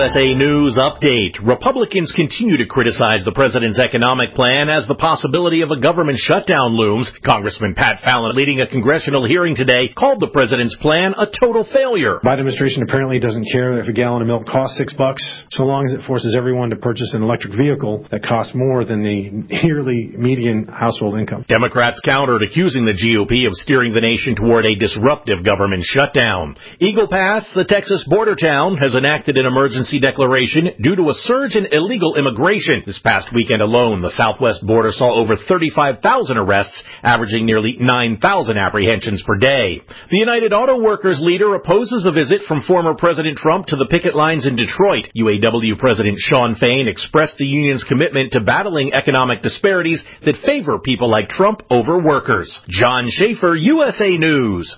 USA News Update. Republicans continue to criticize the president's economic plan as the possibility of a government shutdown looms. Congressman Pat Fallon, leading a congressional hearing today, called the president's plan a total failure. Biden administration apparently doesn't care if a gallon of milk costs $6, so long as it forces everyone to purchase an electric vehicle that costs more than the yearly median household income. Democrats countered, accusing the GOP of steering the nation toward a disruptive government shutdown. Eagle Pass, the Texas border town, has enacted an emergency declaration due to a surge in illegal immigration. This past weekend alone, the southwest border saw over 35,000 arrests, averaging nearly 9,000 apprehensions per day. The United Auto Workers leader opposes a visit from former President Trump to the picket lines in Detroit. UAW President Shawn Fain expressed the union's commitment to battling economic disparities that favor people like Trump over workers. John Schaefer, USA News.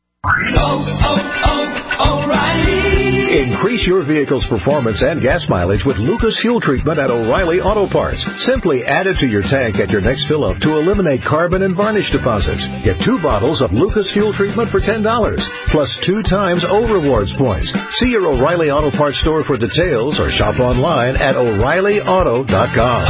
O'Reilly. Increase your vehicle's performance and gas mileage with Lucas Fuel Treatment at O'Reilly Auto Parts. Simply add it to your tank at your next fill-up to eliminate carbon and varnish deposits. Get 2 bottles of Lucas Fuel Treatment for $10, plus 2 times O Rewards points. See your O'Reilly Auto Parts store for details or shop online at O'ReillyAuto.com.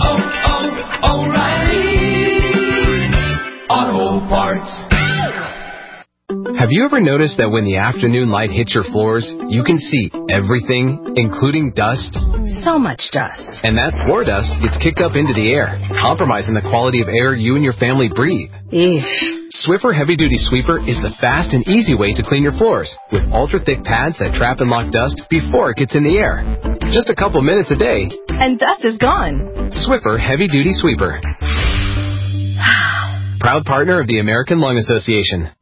O'Reilly Auto Parts. Have you ever noticed that when the afternoon light hits your floors, you can see everything, including dust? So much dust. And that floor dust gets kicked up into the air, compromising the quality of air you and your family breathe. Eesh. Swiffer Heavy Duty Sweeper is the fast and easy way to clean your floors, with ultra-thick pads that trap and lock dust before it gets in the air. Just a couple minutes a day, and dust is gone. Swiffer Heavy Duty Sweeper. Proud partner of the American Lung Association.